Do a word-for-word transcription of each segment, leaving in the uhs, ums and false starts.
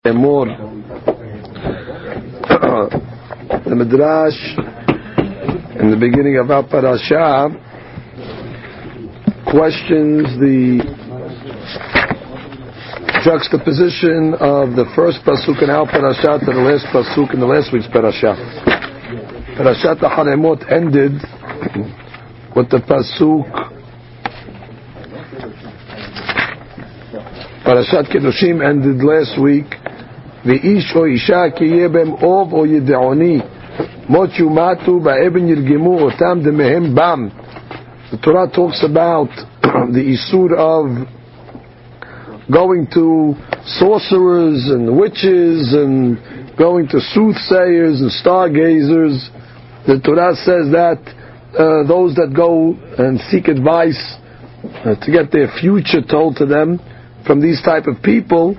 Emor. The Midrash in the beginning of our parasha questions the juxtaposition of the first pasuk in our parasha to the last pasuk in the last week's parasha. Parashat Hanemot ended with the pasuk Parashat Kedoshim ended last week. V'ish o isha ki yeh bem ov o yideoni mot yumatu ba'eben yirgemu otam demehem bam. The Torah talks about the isur of going to sorcerers and witches and going to soothsayers and stargazers. The Torah says that uh, those that go and seek advice uh, to get their future told to them from these type of people,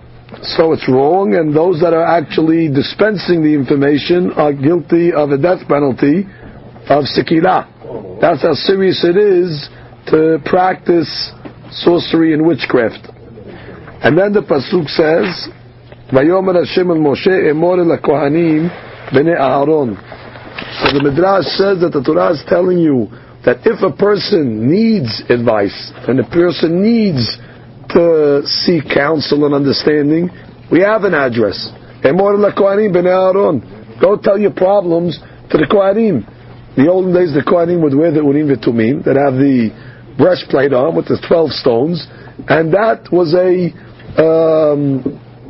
so it's wrong, and those that are actually dispensing the information are guilty of a death penalty of sekila. That's how serious it is to practice sorcery and witchcraft. And then the pasuk says, "Vayomer Hashem el Moshe emor el hakohanim bnei Aharon." So the Midrash says that the Torah is telling you that if a person needs advice and a person needs to seek counsel and understanding, we have an address. Emor el hakohanim bnei Aharon. Go tell your problems to the Kohanim. The olden days, the Kohanim would wear the Urim v'Tumim that have the breastplate on with the twelve stones, and that was a Um,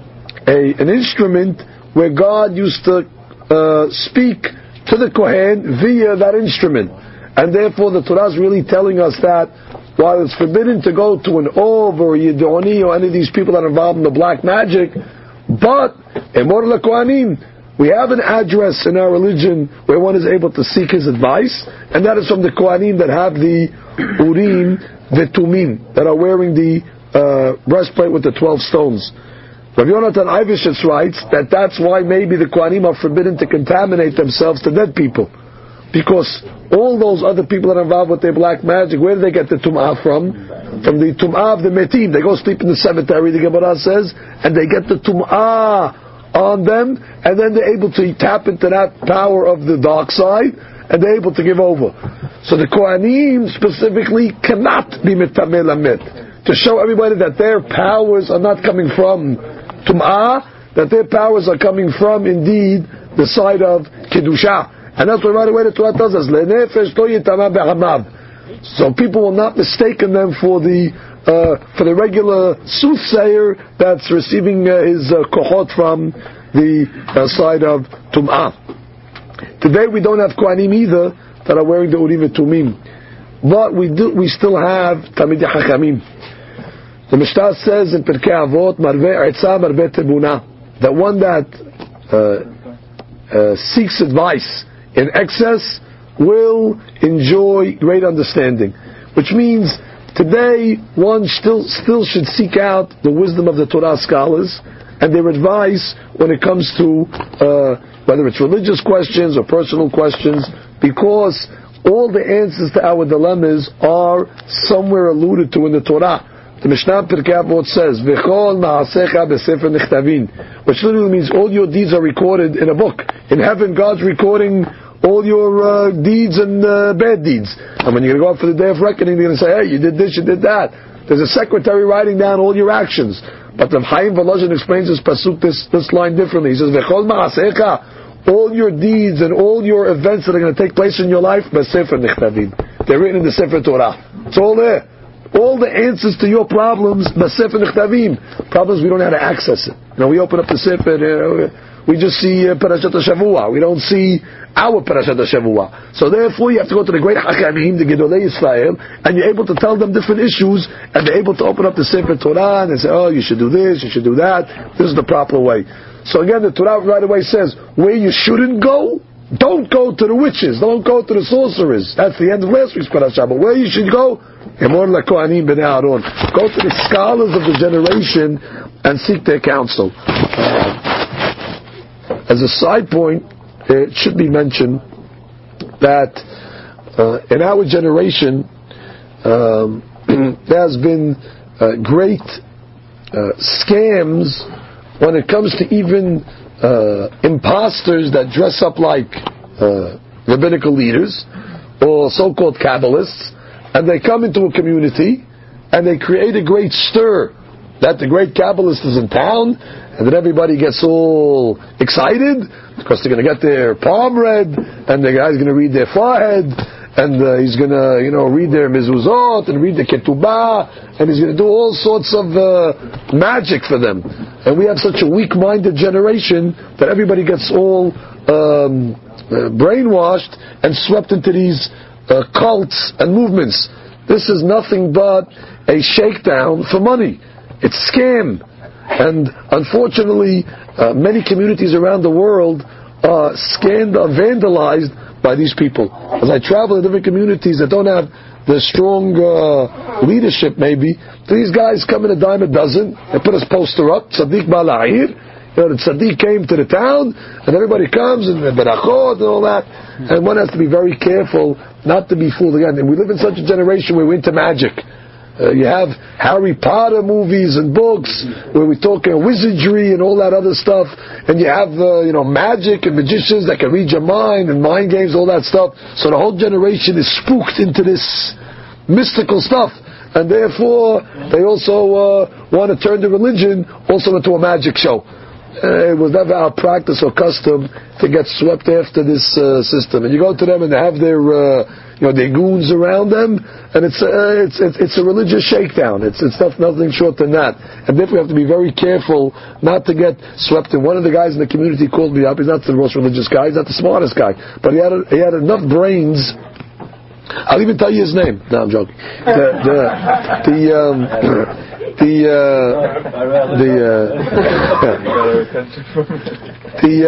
a, an instrument where God used to uh, speak to the Kohen via that instrument. And therefore the Torah is really telling us that while it's forbidden to go to an Ov or a Yidoni or any of these people that are involved in the black magic, but Emor LaKohanim, we have an address in our religion where one is able to seek his advice, and that is from the Kohanim that have the Urim V'Tumim, that are wearing the Uh, breastplate with the twelve stones. Rav Yonatan Ivishitz writes that that's why maybe the Kohanim are forbidden to contaminate themselves to dead people, because all those other people that are involved with their black magic, where do they get the tum'ah from? From the tum'ah of the metim. They go sleep in the cemetery, the Gemara says, and they get the tum'ah on them, and then they're able to tap into that power of the dark side, and they're able to give over. So the Kohanim specifically cannot be mitameh lamet, to show everybody that their powers are not coming from Tum'ah, that their powers are coming from, indeed, the side of Kedusha. And that's what right away the Torah tells us, Le'nefesh lo yitama be'hamav. So people will not mistaken them for the uh, for the regular soothsayer that's receiving uh, his uh, kohot from the uh, side of Tum'ah. Today we don't have Kohanim either that are wearing the Urim Tumim. But we do, we still have Talmidei Chachamim. The Mishnah says in Pirkei Avot, Marveh Eitzah Marveh Tebuna, that one that uh, uh, seeks advice in excess will enjoy great understanding. Which means today one still still should seek out the wisdom of the Torah scholars and their advice when it comes to uh, whether it's religious questions or personal questions, because all the answers to our dilemmas are somewhere alluded to in the Torah. The Mishnah Pirkei Avot says, "V'chol ma'asecha b'sefer nichtavin," which literally means all your deeds are recorded in a book. In heaven, God's recording all your uh, deeds and uh, bad deeds. And when you're going to go up for the day of reckoning, they're going to say, "Hey, you did this, you did that." There's a secretary writing down all your actions. But the Chaim Volozhin explains this pasuk, this this line differently. He says, "V'chol ma'asecha," all your deeds and all your events that are going to take place in your life, b'sefer nichtavin. They're written in the Sefer Torah. It's all there. All the answers to your problems, b'sefer nichtavim. Problems we don't know how to access it. You know, we open up the Sefer, uh, we just see uh, Parashat HaShavua. We don't see our Parashat HaShavua. So therefore, you have to go to the great Hakamim, the Gedolei Yisrael, and you're able to tell them different issues, and they're able to open up the Sefer Torah and say, "Oh, you should do this, you should do that. This is the proper way." So again, the Torah right away says, where you shouldn't go, don't go to the witches, don't go to the sorcerers. That's the end of last week's parasha. But where you should go, Emor LaKohanim b'nei Aharon. Go to the scholars of the generation and seek their counsel. As a side point, it should be mentioned that uh, in our generation, um, there has been uh, great uh, scams when it comes to even uh, imposters that dress up like uh, rabbinical leaders or so-called Kabbalists, and they come into a community and they create a great stir that the great Kabbalist is in town, and then everybody gets all excited because they're going to get their palm read, and the guy's going to read their forehead, and uh, he's going to, you know, read their mezuzot and read the ketubah, and he's going to do all sorts of uh, magic for them. And we have such a weak-minded generation that everybody gets all um, uh, brainwashed and swept into these uh, cults and movements. This is nothing but a shakedown for money. It's scam. And unfortunately, uh, many communities around the world are scanned, are vandalized by these people. As I travel in different communities that don't have the strong uh, leadership, maybe, these guys come in a dime a dozen. They put a poster up, Tzaddik Bala'ir. You know, the Tzaddik came to the town, and everybody comes, and Berachot and all that. And one has to be very careful not to be fooled again. And we live in such a generation where we're into magic. Uh, you have Harry Potter movies and books where we talk uh, wizardry and all that other stuff, and you have uh, you know magic and magicians that can read your mind and mind games, all that stuff. So the whole generation is spooked into this mystical stuff, and therefore they also uh, want to turn the religion also into a magic show. Uh, it was never our practice or custom to get swept after this uh, system. And you go to them and they have their, uh, you know, their goons around them, and it's uh, it's, it's it's a religious shakedown. It's it's not, nothing short than that. And therefore we have to be very careful not to get swept in. One of the guys in the community called me up. He's not the most religious guy. He's not the smartest guy, but he had a, he had enough brains. I'll even tell you his name. No, I'm joking. The the the. Um, The uh, the uh, the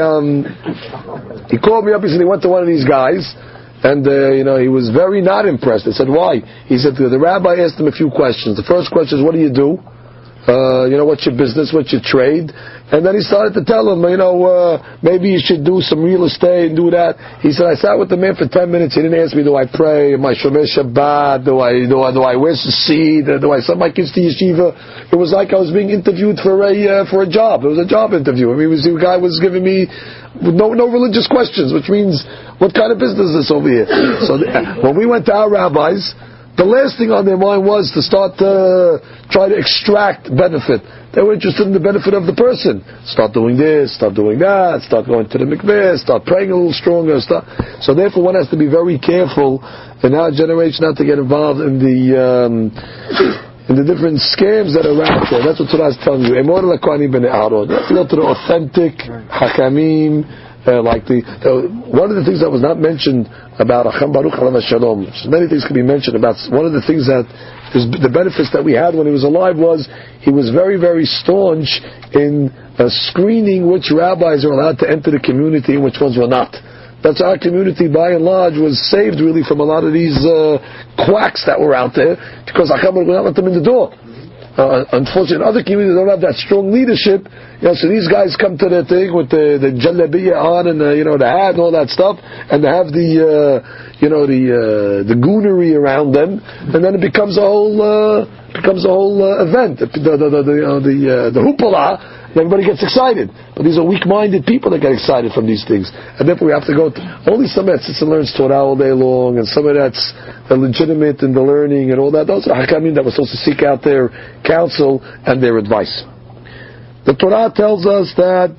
um, he called me up. He said he went to one of these guys, and uh, you know he was very not impressed. I said, why? He said the rabbi asked him a few questions. The first question is, what do you do? Uh, you know, what's your business? What's your trade? And then he started to tell him, you know, uh, maybe you should do some real estate and do that. He said, I sat with the man for ten minutes. He didn't ask me, do I pray? Am I Shomer Shabbat? Do I, do I, do I wear seed? Do I send my kids to yeshiva? It was like I was being interviewed for a, uh, for a job. It was a job interview. I mean, it was, the guy was giving me no, no religious questions, which means, what kind of business is this over here? So the, when we went to our rabbis, the last thing on their mind was to start to try to extract benefit. They were interested in the benefit of the person. Start doing this, start doing that, start going to the mikveh, start praying a little stronger. Start. So therefore one has to be very careful in our generation not to get involved in the um, in the different scams that are out there. That's what Torah is telling you. Emor l'kohanim b'nei Aaron. You have to go to the authentic hakamim. Uh, like the, the one of the things that was not mentioned about Acham Baruch Alav Shalom. Many things can be mentioned about. One of the things that is the benefits that we had when he was alive was he was very very staunch in uh, screening which rabbis are allowed to enter the community and which ones were not. That's our community by and large was saved really from a lot of these uh, quacks that were out there because Acham Baruch would not let them in the door. Uh, unfortunately, other communities don't have that strong leadership. You know, so these guys come to their thing with the the jalabiya on and the, you know the hat and all that stuff, and they have the uh, you know the uh, the goonery around them, and then it becomes a whole uh, becomes a whole uh, event. The the the the, you know, the, uh, the hoopla. Everybody gets excited, but these are weak-minded people that get excited from these things, and therefore we have to go. To, only somebody that sits and learns Torah all day long, and somebody that's legitimate in the learning and all that. Those are hakamim that were supposed to seek out their counsel and their advice. The Torah tells us that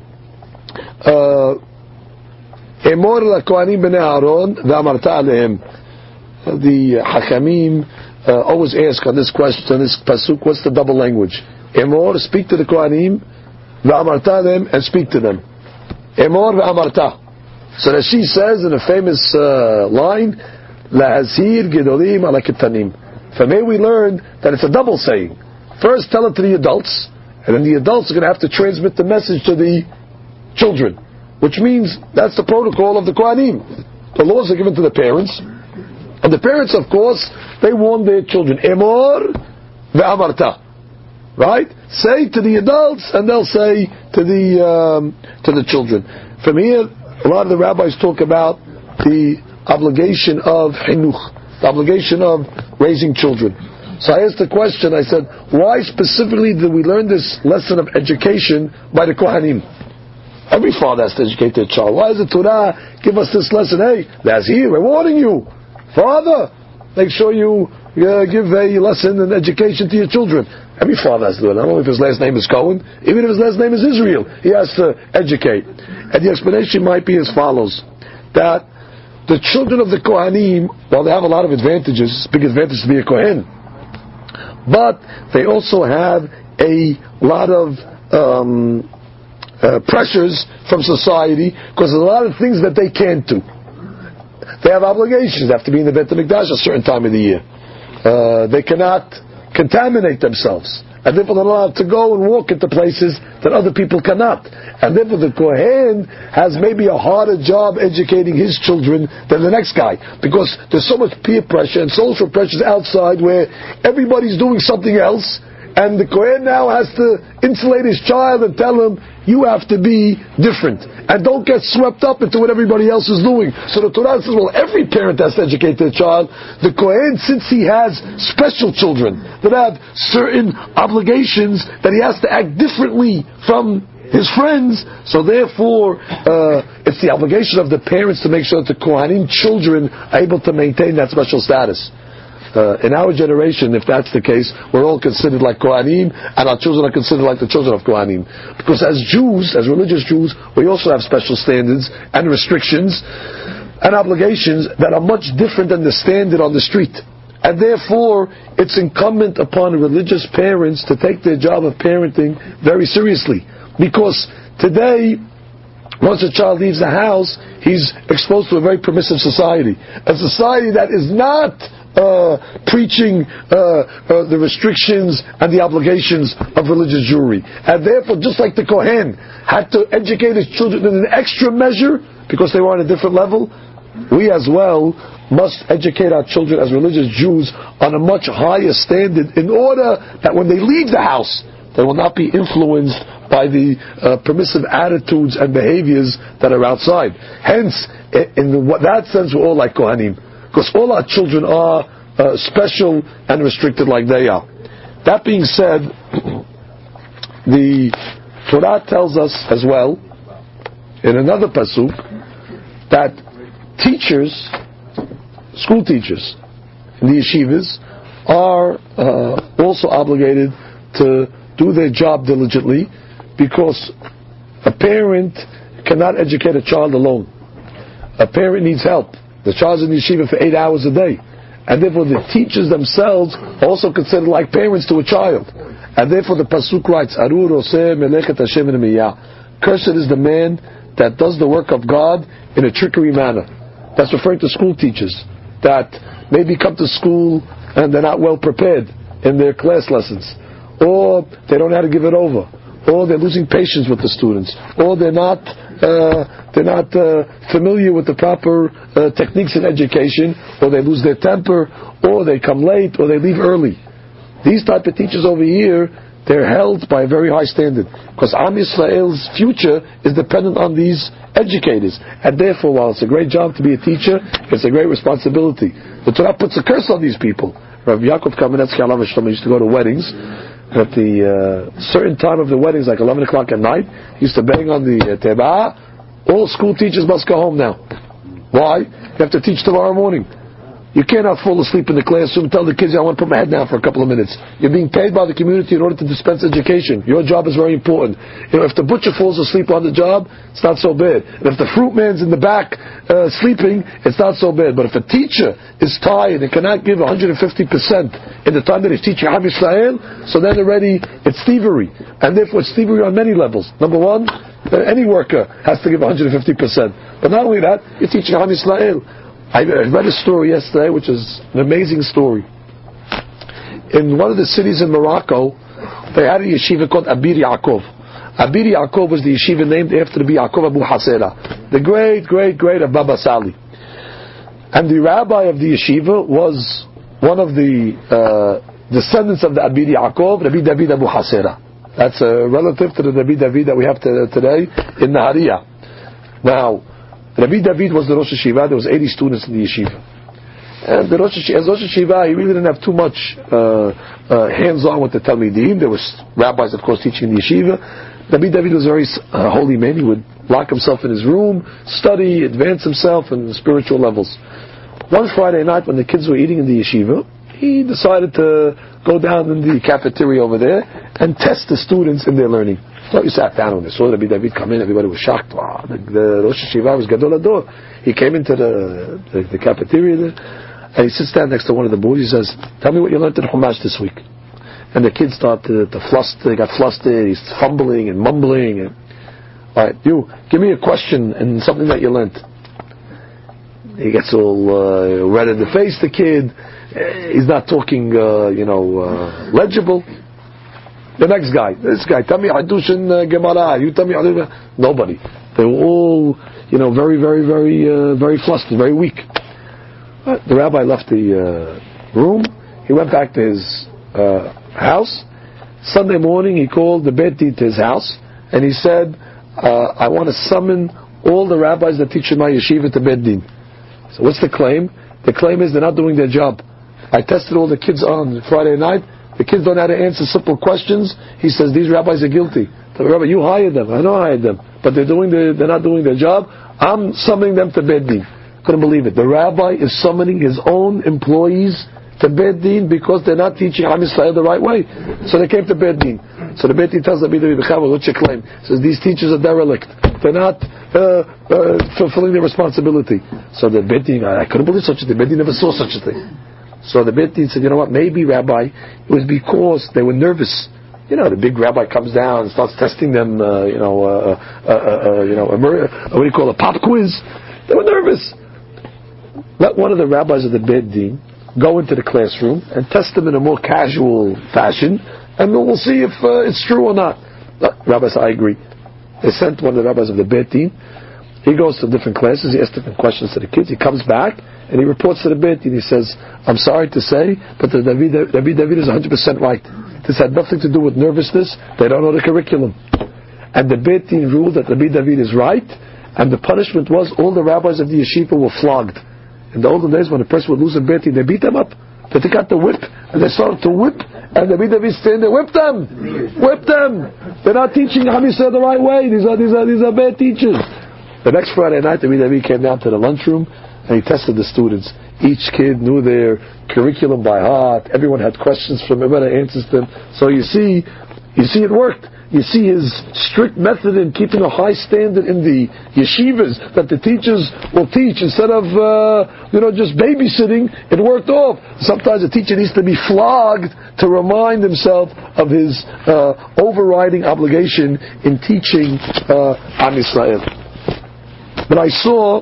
Emor l'kohanim b'nei Aaron v'amarta alehem. The hakamim uh, always ask on this question, on this pasuk, what's the double language? Emor, speak to the Kohanim, v'amarta them, and speak to them. Emor v'amarta. So Rashi says in a famous uh, line, la'azir gedolim ala ketanim. From here we learn that it's a double saying. First tell it to the adults, and then the adults are going to have to transmit the message to the children. Which means that's the protocol of the Kohanim. The laws are given to the parents, and the parents, of course, they warn their children. Emor v'amarta. Right? Say to the adults, and they'll say to the um, to the children. From here, a lot of the rabbis talk about the obligation of chinuch, the obligation of raising children. So I asked the question, I said, why specifically did we learn this lesson of education by the Kohanim? Every father has to educate their child. Why does the Torah give us this lesson? Hey, that's here, we're warning you. Father, make sure you uh, give a lesson and education to your children. Every father has to do it. Not only if his last name is Cohen, even if his last name is Israel, he has to educate. And the explanation might be as follows, that the children of the Kohanim, while they have a lot of advantages, big advantage to be a Kohen, but they also have a lot of um, uh, pressures from society, because there's a lot of things that they can't do. They have obligations. They have to be in the Beit HaMikdash a certain time of the year. Uh, they cannot contaminate themselves, and therefore they're allowed to go and walk into places that other people cannot. And therefore the Kohen has maybe a harder job educating his children than the next guy, because there's so much peer pressure and social pressures outside where everybody's doing something else, and the Kohen now has to insulate his child and tell him, you have to be different, and don't get swept up into what everybody else is doing. So the Torah says, well, every parent has to educate their child. The Kohen, since he has special children that have certain obligations, that he has to act differently from his friends, so therefore uh, it's the obligation of the parents to make sure that the Kohanim children are able to maintain that special status. Uh, in our generation, if that's the case, we're all considered like Kohanim, and our children are considered like the children of Kohanim. Because as Jews, as religious Jews, we also have special standards and restrictions and obligations that are much different than the standard on the street. And therefore, it's incumbent upon religious parents to take their job of parenting very seriously. Because today, once a child leaves the house, he's exposed to a very permissive society. A society that is not Uh, preaching uh, uh, the restrictions and the obligations of religious Jewry. And therefore, just like the Kohen had to educate his children in an extra measure because they were on a different level, we as well must educate our children as religious Jews on a much higher standard, in order that when they leave the house, they will not be influenced by the uh, permissive attitudes and behaviors that are outside. Hence, in the, that sense, we're all like Kohanim, because all our children are uh, special and restricted like they are. That being said, the Torah tells us as well, in another pasuk, that teachers, school teachers in the yeshivas, are uh, also obligated to do their job diligently, because a parent cannot educate a child alone. A parent needs help. The child's in yeshiva for eight hours a day, and therefore the teachers themselves are also considered like parents to a child. And therefore the pasuk writes, "Arur oseh melechet Hashem v'miyah." Cursed is the man that does the work of God in a trickery manner. That's referring to school teachers that maybe come to school and they're not well prepared in their class lessons, or they don't know how to give it over, or they're losing patience with the students, or they're not uh, they're not uh, familiar with the proper uh, techniques in education, or they lose their temper, or they come late, or they leave early. These type of teachers over here, they're held by a very high standard, because Am Yisrael's future is dependent on these educators. And therefore, while it's a great job to be a teacher, it's a great responsibility. The Torah puts a curse on these people. Rav Yaakov Kamenetsky Alav Hashem used to go to weddings. At the uh, certain time of the weddings, like eleven o'clock at night, he used to bang on the uh, teba. All school teachers must go home now. Why? You have to teach tomorrow morning. You cannot fall asleep in the classroom and tell the kids, I want to put my head down for a couple of minutes. You're being paid by the community in order to dispense education. Your job is very important. You know, if the butcher falls asleep on the job, it's not so bad. And if the fruit man's in the back uh, sleeping, it's not so bad. But if a teacher is tired and cannot give one hundred fifty percent in the time that he's teaching Am Yisrael, so then already it's thievery. And therefore it's thievery on many levels. Number one, uh, any worker has to give one hundred fifty percent. But not only that, you're teaching Am Yisrael. I read a story yesterday, which is an amazing story. In one of the cities in Morocco, they had a yeshiva called Abir Yaakov. Abir Yaakov was the yeshiva named after the Yaakov Abu Hasera, the great, great, great of Baba Sali. And the rabbi of the yeshiva was one of the uh, descendants of the Abir Yaakov, Rabbi David Abu Hasera. That's a relative to the Rabbi David that we have to, today in Nahariya. Now, Rabbi David was the Rosh Yeshiva. There was eighty students in the yeshiva. And the Rosh Hashiva, as Rosh Hashiva, he really didn't have too much uh, uh, hands-on with the Talmidim. There was rabbis, of course, teaching in the yeshiva. Rabbi David was a very uh, holy man. He would lock himself in his room, study, advance himself in spiritual levels. One Friday night, when the kids were eating in the yeshiva, he decided to go down in the cafeteria over there and test the students in their learning. So he sat down when they saw Rabbi David come in. Everybody was shocked. Wow, the, the Rosh Hashiva was Gadol Ador. He came into the, the, the cafeteria there, and he sits down next to one of the boys. He says, "Tell me what you learned in Chumash this week." And the kids start to, to fluster. They got flustered. He's fumbling and mumbling. And, all right, you give me a question and something that you learned. He gets all uh, red in the face. The kid, he's not talking, uh, you know, uh, legible. The next guy, this guy, tell me Hadush in uh, Gemara. You tell me Hadush. Nobody. They were all, you know, very, very, very, uh, very flustered, very weak. Uh, the rabbi left the uh, room. He went back to his uh, house. Sunday morning, he called the Beit Din to his house, and he said, uh, "I want to summon all the rabbis that teach in my yeshiva to Beit Din." So, what's the claim? The claim is they're not doing their job. I tested all the kids on Friday night. The kids don't know how to answer simple questions. He says these rabbis are guilty. The rabbi, you hired them. I know I hired them, but they're doing the, they're not doing their job. I'm summoning them to Beit Din. Couldn't believe it. The rabbi is summoning his own employees to Beit Din because they're not teaching Am Yisrael the right way. So they came to Beit Din. So the Beit Din tells Rabbi David Bechava, what's your claim? He says these teachers are derelict. They're not uh, uh, fulfilling their responsibility. So the Beit Din, I couldn't believe such a thing. Beit Din never saw such a thing. So the Beit Din said, you know what, maybe, Rabbi, it was because they were nervous. You know, the big rabbi comes down and starts testing them, uh, you know, uh, uh, uh, uh, you know, a, what do you call it, a pop quiz. They were nervous. Let one of the rabbis of the Beit Din go into the classroom and test them in a more casual fashion, and we'll see if uh, it's true or not. Uh, rabbi said, I agree. They sent one of the rabbis of the Beit Din. He goes to different classes, he asks different questions to the kids, he comes back, and he reports to the Beit Din. He says, I'm sorry to say, but the David, David, David is one hundred percent right. This had nothing to do with nervousness. They don't know the curriculum. And the Beit Din ruled that Rabbi David is right, and the punishment was all the rabbis of the yeshiva were flogged. In the olden days, when a person would lose a Beit Din, they beat them up. They took out the whip, and they started to whip, and Rabbi David stand there, whip them! Whip them! They're not teaching Am Yisrael the right way. These are, these are, these are bad teachers. The next Friday night, Rabbi David came down to the lunchroom, and he tested the students. Each kid knew their curriculum by heart. Everyone had questions from him, and answers them. So you see, you see it worked. You see his strict method in keeping a high standard in the yeshivas that the teachers will teach instead of, uh, you know, just babysitting. It worked off. Sometimes a teacher needs to be flogged to remind himself of his uh, overriding obligation in teaching uh, Am Yisrael. But I saw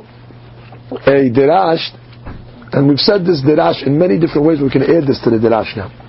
a derash, and we've said this derash in many different ways. We can add this to the derash now.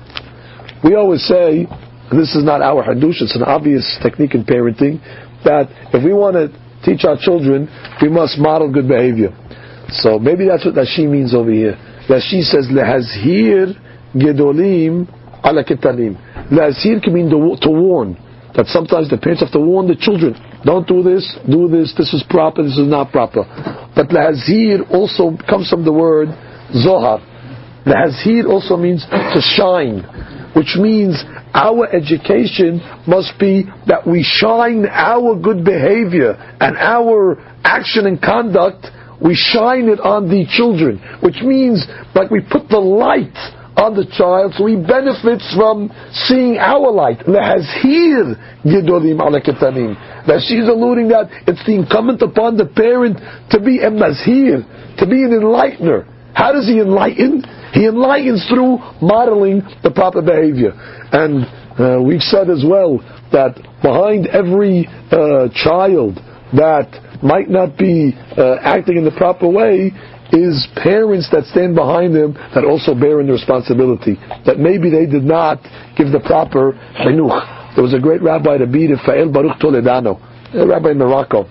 We always say, and this is not our hadush, it's an obvious technique in parenting, that if we want to teach our children, we must model good behavior. So maybe that's what Rashi means over here. Rashi says, Lehazhir gedolim ala ketanim. Lehazhir can mean to warn. That sometimes the parents have to warn the children, don't do this, do this, this is proper, this is not proper. But Lehazhir also comes from the word Zohar. Lehazhir also means to shine, which means our education must be that we shine our good behavior and our action and conduct, we shine it on the children, which means like we put the light on the child so he benefits from seeing our light. Lehazhir gedolim ala ketanim. That she's alluding that it's the incumbent upon the parent to be a mazhir, to be an enlightener. How does he enlighten? He enlightens through modeling the proper behavior. And uh, we've said as well that behind every uh, child that might not be uh, acting in the proper way is parents that stand behind them that also bear in the responsibility. That maybe they did not give the proper chinuch. There was a great rabbi, Rabbi Rafael Baruch Toledano, a rabbi in Morocco.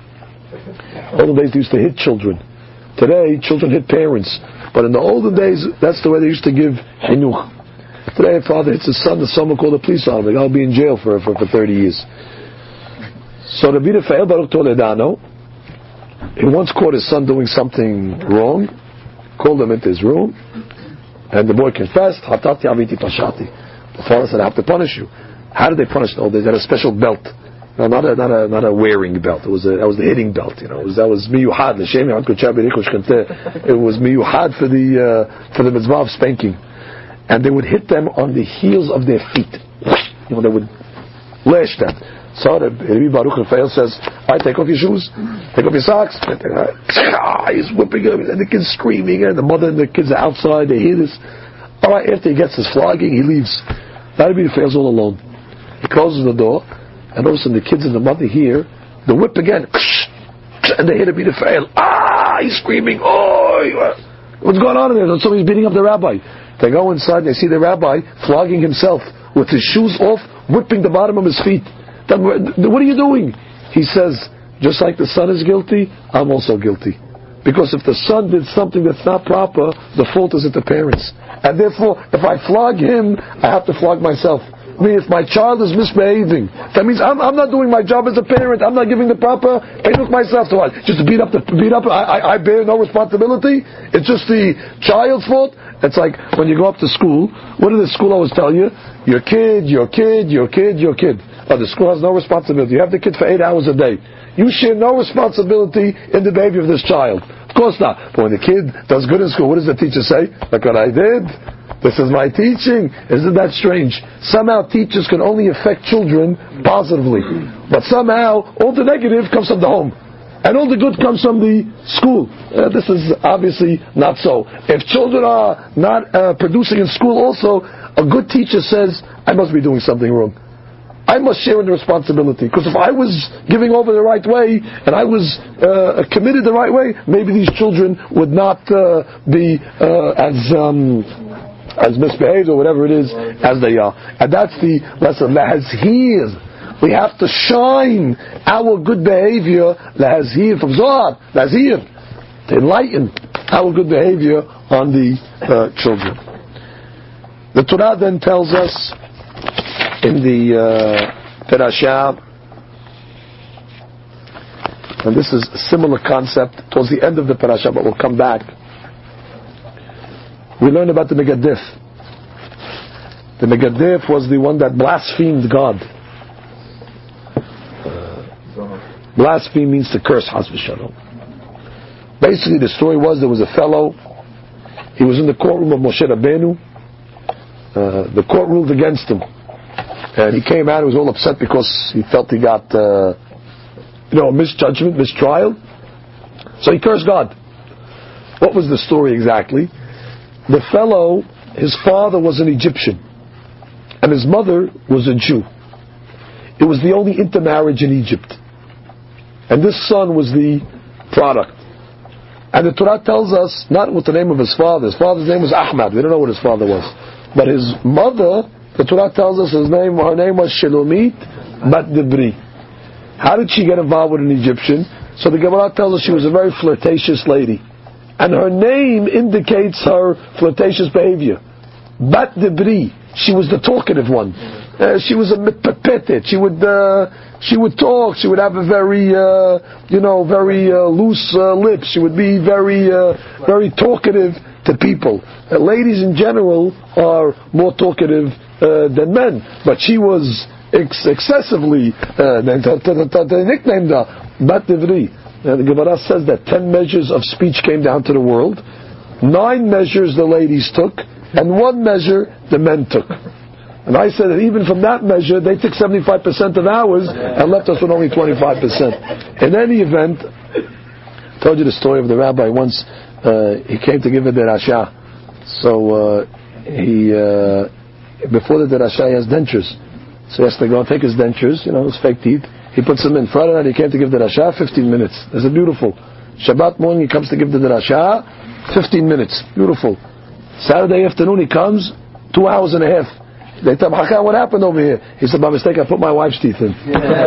All the days they used to hit children. Today, children hit parents. But in the olden days, that's the way they used to give chinuch. Today, a father hits his son, the son will call the police on him. Like, I'll be in jail for, for, for thirty years. So Rabbi Rafael Baruch Toledano, he once caught his son doing something wrong, called him into his room, and the boy confessed, Hatati aviti pashati. The father said, I have to punish you. How did they punish the old days? They had a special belt. No, not a not a not a wearing belt. It was a, that was the hitting belt. You know, it was, that was miyuhad. It was miyuhad for the uh, for the mitzvah of spanking, and they would hit them on the heels of their feet. You know, they would lash them. So the Rabbi Baruch Raphael says, "I right, take off your shoes, take off your socks." He's whipping them, and the kid's screaming, and the mother and the kids are outside. They hear this. All right, after he gets his flogging, he leaves. Rabbi Raphael's all alone. He closes the door. And all of a sudden the kids and the mother hear the whip again, and they hit a beat of fail. Ah, he's screaming, oh, what's going on in there? Somebody's beating up the rabbi. They go inside and they see the rabbi flogging himself with his shoes off, whipping the bottom of his feet. Then, what are you doing? He says, just like the son is guilty, I'm also guilty. Because if the son did something that's not proper, the fault is at the parents. And therefore, if I flog him, I have to flog myself. I mean, if my child is misbehaving, that means I'm, I'm not doing my job as a parent. I'm not giving the proper payment myself to what? Just to beat up the beat up. I, I, I bear no responsibility. It's just the child's fault. It's like when you go up to school. What did the school always tell you? Your kid, your kid, your kid, your kid. But the school has no responsibility. You have the kid for eight hours a day. You share no responsibility in the behavior of this child. Of course not. But when the kid does good in school, what does the teacher say? Look what I did. This is my teaching. Isn't that strange? Somehow teachers can only affect children positively. But somehow all the negative comes from the home. And all the good comes from the school. Uh, this is obviously not so. If children are not uh, producing in school also, a good teacher says, I must be doing something wrong. I must share in the responsibility. Because if I was giving over the right way, and I was uh, committed the right way, maybe these children would not uh, be uh, as... Um, as misbehaved or whatever it is as they are. And that's the lesson. Lahazhir. We have to shine our good behavior, lahazhir, from Zohar, lahazhir, to enlighten our good behavior on the uh, children. The Torah then tells us in the uh, Perashah, and this is a similar concept towards the end of the Perashah, but we'll come back. We learn about the Megadef. The Megadef was the one that blasphemed God. Uh, blaspheme means to curse, Haz v'shalom. Basically, the story was there was a fellow. He was in the courtroom of Moshe Rabbeinu. Uh, the court ruled against him, and he came out. He was all upset because he felt he got, uh, you know, a misjudgment, mistrial. So he cursed God. What was the story exactly? The fellow, his father was an Egyptian, and his mother was a Jew. It was the only intermarriage in Egypt. And this son was the product. And the Torah tells us, not what the name of his father, his father's name was Ahmad, we don't know what his father was. But his mother, the Torah tells us his name, her name was Shelomit Bat Dibri. How did she get involved with an Egyptian? So the Gemara tells us she was a very flirtatious lady. And her name indicates her flirtatious behavior. Bat Dibri, she was the talkative one. Uh, she was a mitpapetet. She would uh, she would talk. She would have a very uh, you know very uh, loose uh, lips. She would be very uh, very talkative to people. Uh, ladies in general are more talkative uh, than men, but she was ex- excessively uh, they nicknamed her Bat Dibri. Uh, the Gemara says that ten measures of speech came down to the world, nine measures the ladies took, and one measure the men took. And I said that even from that measure, they took seventy-five percent of ours and left us with only twenty-five percent. In any event, I told you the story of the rabbi once. Uh, he came to give a derashah. So uh, he, uh, before the derashah, he has dentures. So he has to go and take his dentures, you know, his fake teeth. He puts them in. Friday night he came to give the Rasha, fifteen minutes. That's a beautiful. Shabbat morning he comes to give the Rasha, fifteen minutes. Beautiful. Saturday afternoon he comes, two hours and a half. They tell him, Hakan, what happened over here? He said, by mistake I put my wife's teeth in.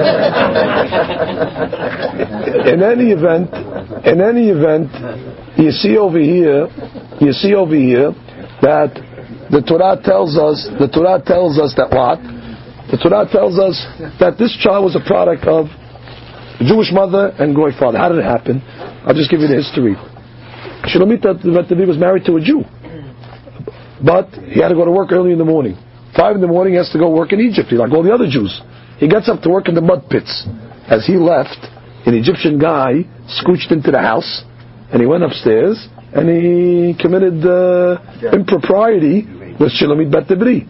In any event, in any event, you see over here, you see over here that the Torah tells us, the Torah tells us that what? The Torah tells us that this child was a product of a Jewish mother and Goy father. How did it happen? I'll just give you the history. Shulamit bat Dibri was married to a Jew, but he had to go to work early in the morning. Five in the morning, he has to go work in Egypt. He's like all the other Jews. He gets up to work in the mud pits. As he left, an Egyptian guy scooched into the house, and he went upstairs, and he committed uh, impropriety with Shulamit bat Dibri.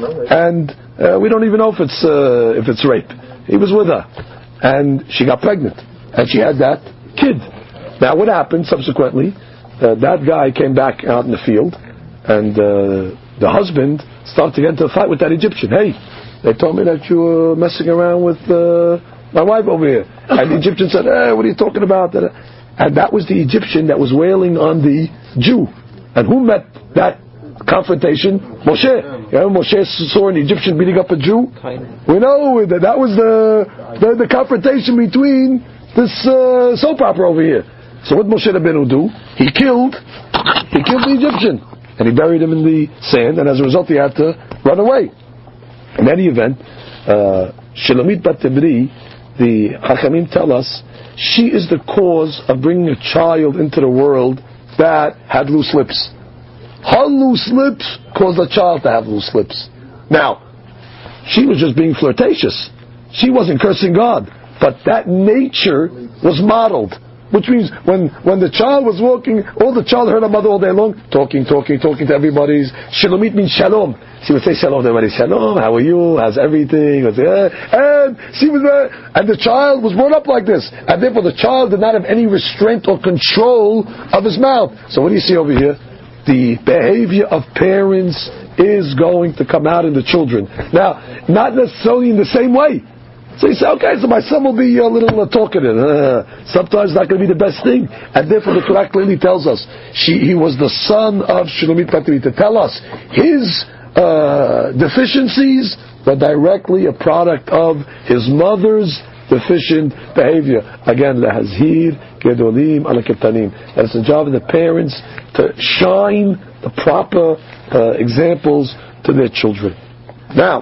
And uh, we don't even know if it's uh, if it's rape. He was with her, and she got pregnant, and she had that kid. Now, what happened subsequently? Uh, that guy came back out in the field, and uh, the husband started to get into a fight with that Egyptian. Hey, they told me that you were messing around with uh, my wife over here. And the Egyptian said, hey, what are you talking about? And that was the Egyptian that was wailing on the Jew. And who met that confrontation? Moshe. You know, Moshe saw an Egyptian beating up a Jew. We know that that was the the, the confrontation between this uh, soap opera over here. So what Moshe Rabbeinu do? He killed, he killed the Egyptian, and he buried him in the sand. And as a result, he had to run away. In any event, uh, Shulamit bat Dibri, the Chachamim tell us, she is the cause of bringing a child into the world that had loose lips. Her loose lips caused the child to have loose lips. Now, she was just being flirtatious. She wasn't cursing God. But that nature was modeled. Which means when, when the child was walking, all the child heard her mother all day long, talking, talking, talking to everybody. Shalomit means shalom. She would say shalom to everybody. Shalom, how are you? How's everything? And she was there. And the child was brought up like this. And therefore the child did not have any restraint or control of his mouth. So what do you see over here? The behavior of parents is going to come out in the children. Now, not necessarily in the same way. So you say, okay, so my son will be a little uh, talkative. Uh, sometimes not going to be the best thing. And therefore the Torah clearly tells us, she, he was the son of Shulamit bat Dibri. To tell us his uh, deficiencies were directly a product of his mother's deficient behavior. Again, lahazhir gedolim ala ketanim. And it's the job of the parents to shine the proper uh, examples to their children. Now,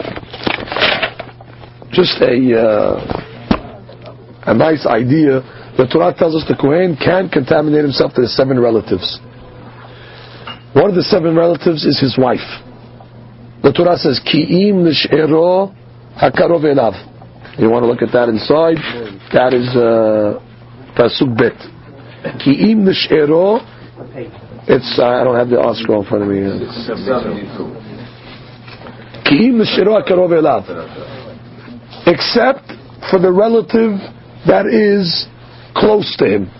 just a uh, a nice idea. The Torah tells us the Kohen can contaminate himself to the seven relatives. One of the seven relatives is his wife. The Torah says, Ki'im nish'ero hakarov elav. You want to look at that inside? That is uh, Pasuk Bet. Ki'im nish'ero. It's, uh, I don't have the Oscar in front of me. Ki'im nish'ero hakarov elav. Except for the relative that is close to him.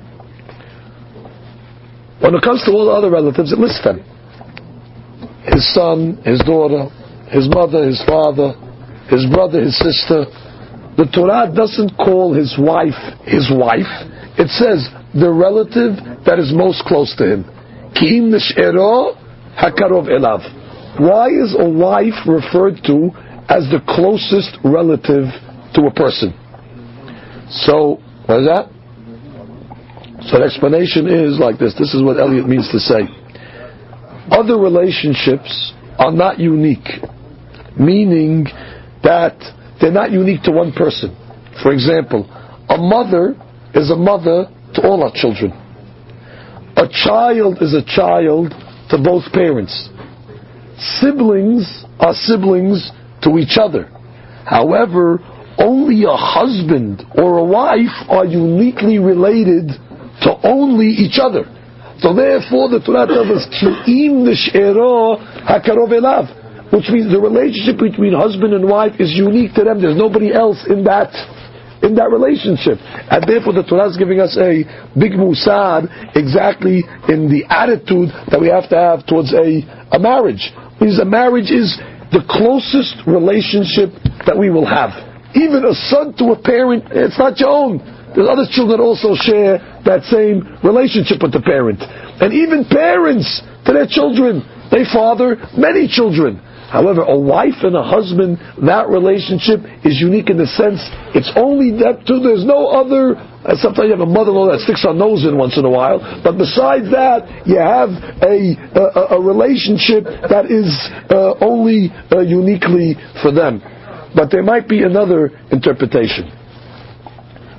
When it comes to all the other relatives, it lists them. His son, his daughter, his mother, his father, his brother, his sister. The Torah doesn't call his wife his wife. It says the relative that is most close to him. Ki'im nish'ero hakarov elav. Why is a wife referred to as the closest relative to a person? So, what is that? So the explanation is like this. This is what Eliot means to say. Other relationships are not unique, meaning that they're not unique to one person. For example, a mother is a mother to all our children. A child is a child to both parents. Siblings are siblings to each other. However, only a husband or a wife are uniquely related to only each other. So therefore the Torah tells us, Ki'im nish'ero hakarov elav, which means the relationship between husband and wife is unique to them. There's nobody else in that in that relationship. And therefore the Torah is giving us a big musad exactly in the attitude that we have to have towards a, a marriage. Because a marriage is the closest relationship that we will have. Even a son to a parent, it's not your own. There's other children also share that same relationship with the parent. And even parents to their children, they father many children. However, a wife and a husband, that relationship is unique in the sense it's only that two. There's no other. Uh, sometimes you have a mother-in-law that sticks her nose in once in a while, but besides that, you have a a, a relationship that is uh, only uh, uniquely for them. But there might be another interpretation.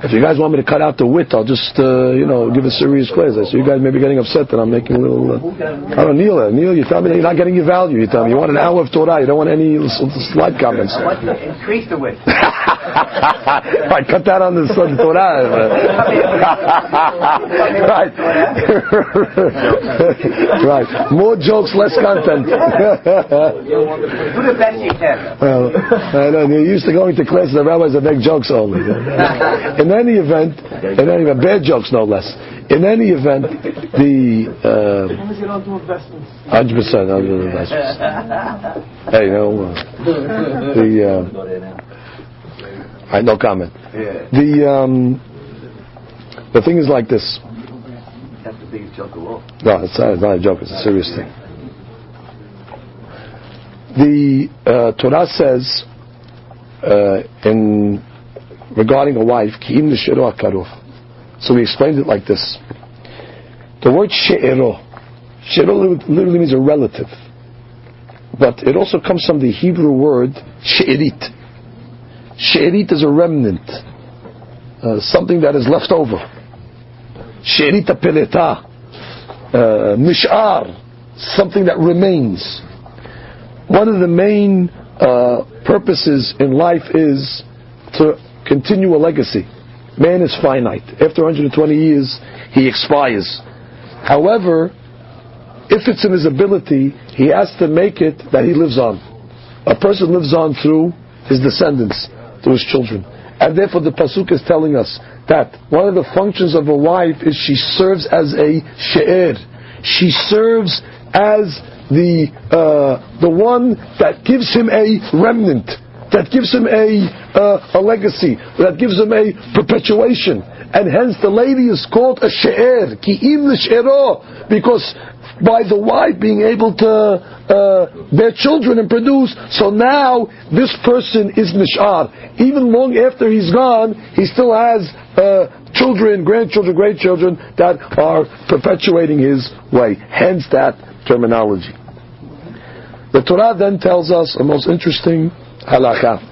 If you guys want me to cut out the wit, I'll just, uh, you know, give a serious class. I see you guys may be getting upset that I'm making a little. Uh, I don't know, Neil. Uh, Neil, you tell me that you're not getting your value. You tell me you want an hour of Torah. You don't want any slight comments. I want to increase the wit. Right, cut that on the, on the Torah. Right. Right. More jokes, less content. Do the best you can. Well, I know, you're used to going to classes of rabbis that make jokes only. In any event, in any event, bad jokes no less. In any event, the uh, hundred percent, hundred investments. Hey, no, uh, the uh, I no comment. The um, the thing is like this. That's the biggest joke of all. No, it's not, it's not a joke. It's a serious thing. The uh, Torah says uh, in regarding a wife, ki'im l'shero hakarof. So we explained it like this. The word she'ero, she'ero literally means a relative, but it also comes from the Hebrew word she'erit. She'erit is a remnant, uh, something that is left over. She'erit peleta, nish'ar, something that remains. One of the main uh, purposes in life is to continue a legacy. Man is finite. After one hundred twenty years, he expires. However, if it's in his ability, he has to make it that he lives on. A person lives on through his descendants, through his children. And therefore the Pasuk is telling us that one of the functions of a wife is she serves as a she'er. She serves as the uh, the one that gives him a remnant, that gives him a uh, a legacy, that gives him a perpetuation, and hence the lady is called a she'er, ki'im l'she'ero, because by the wife being able to uh, bear children and produce, so now this person is nish'ar. Even long after he's gone, he still has uh, children, grandchildren, great-children that are perpetuating his way. Hence that terminology. The Torah then tells us a most interesting halakha.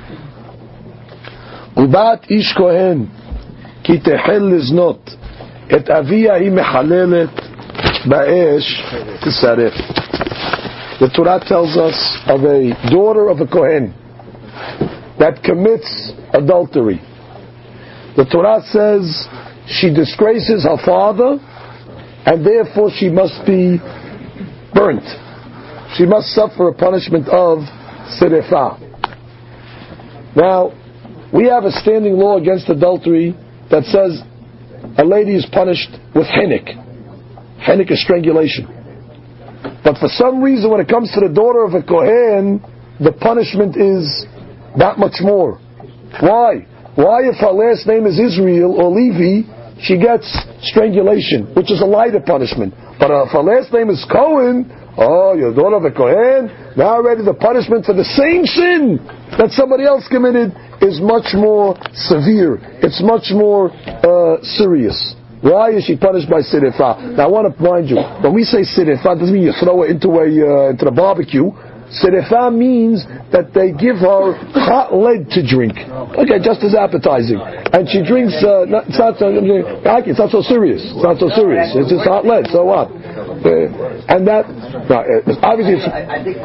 Ubat ish kohen ki tehel liznot et avia hi mechalelet ba'esh tisaref. The Torah tells us of a daughter of a kohen that commits adultery. The Torah says she disgraces her father, and therefore she must be burnt. She must suffer a punishment of serifah. Now, we have a standing law against adultery that says a lady is punished with henik. Henik is strangulation. But for some reason, when it comes to the daughter of a kohen, the punishment is that much more. Why? Why, if her last name is Israel or Levi, she gets strangulation, which is a lighter punishment. But if her last name is Cohen, oh, your daughter of a Kohen, now already the punishment for the same sin that somebody else committed is much more severe. It's much more uh, serious. Why is she punished by sirifah? Now I want to remind you, when we say sirifah, it doesn't mean you throw her into a uh, into the barbecue. Sirifah means that they give her hot lead to drink. Okay, just as appetizing. And she drinks, uh, not, it's, not so, it's not so serious. It's not so serious. It's just hot lead, so what? Uh, and that, no, obviously it's...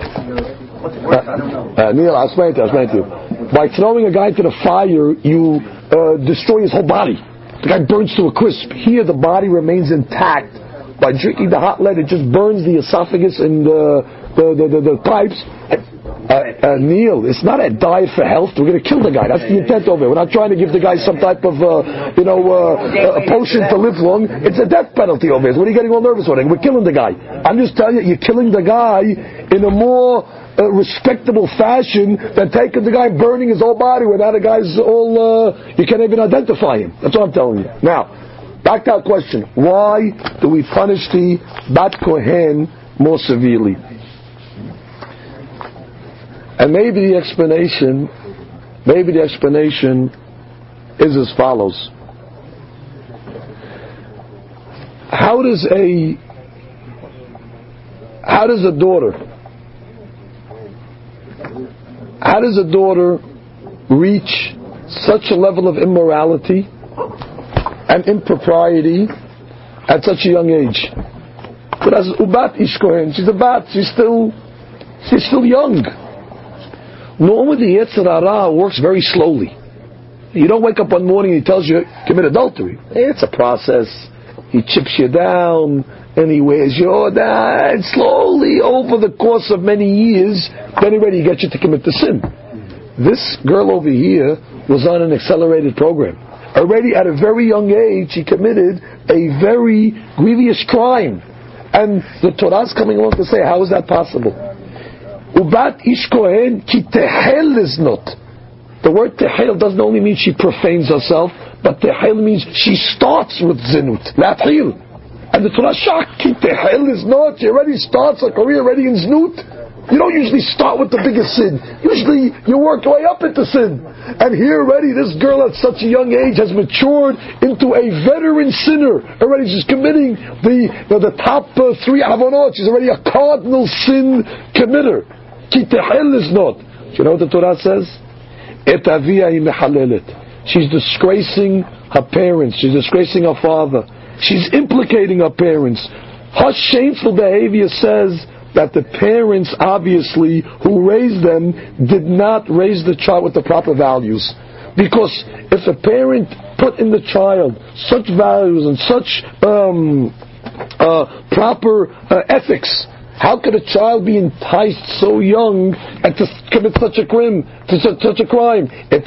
Uh, uh, Neil, I'll explain to you, I'll explain to you. By throwing a guy into the fire, you uh, destroy his whole body. The guy burns to a crisp. Here the body remains intact. By drinking the hot lead, it just burns the esophagus and the the the, the, the pipes. Uh, uh, Neil, it's not a diet for health. We're going to kill the guy. That's the intent of it. We're not trying to give the guy some type of uh, you know uh, a potion to live long. It's a death penalty over it. What are you getting all nervous with? We're killing the guy. I'm just telling you, you're killing the guy in a more uh, respectable fashion than taking the guy, burning his whole body where now the guy's all uh, you can't even identify him. That's what I'm telling you. Now, back to our question. Why do we punish the Bat Kohen more severely? And maybe the explanation, maybe the explanation is as follows. How does a, how does a daughter, how does a daughter reach such a level of immorality and impropriety at such a young age. But as Ubat Ish Kohen, she's a bat, she's still, she's still young. Normally the Yetzer Hara works very slowly. You don't wake up one morning and he tells you, commit adultery. It's a process. He chips you down, and he wears you down. Slowly, over the course of many years, then he ready to get you to commit the sin. This girl over here was on an accelerated program. Already at a very young age, she committed a very grievous crime. And the Torah's coming along to say, how is that possible? Ubat Ish Kohen ki tehel is not. The word tehel doesn't only mean she profanes herself, but tehel means she starts with zinut. Lathil. And the Torah shocked, ki tehel is not. She already starts her career already in znut. You don't usually start with the biggest sin. Usually you work your way up into sin. And here already this girl at such a young age has matured into a veteran sinner. Already she's committing the the, the top uh, three avonot. She's already a cardinal sin committer. Ki tehel is not. Do you know what the Torah says? Et avia hi mehalelet. She's disgracing her parents. She's disgracing her father. She's implicating her parents. Her shameful behavior says that the parents, obviously, who raised them, did not raise the child with the proper values. Because if a parent put in the child such values and such um, uh, proper uh, ethics, how could a child be enticed so young and to commit such a crime? To such, such a crime?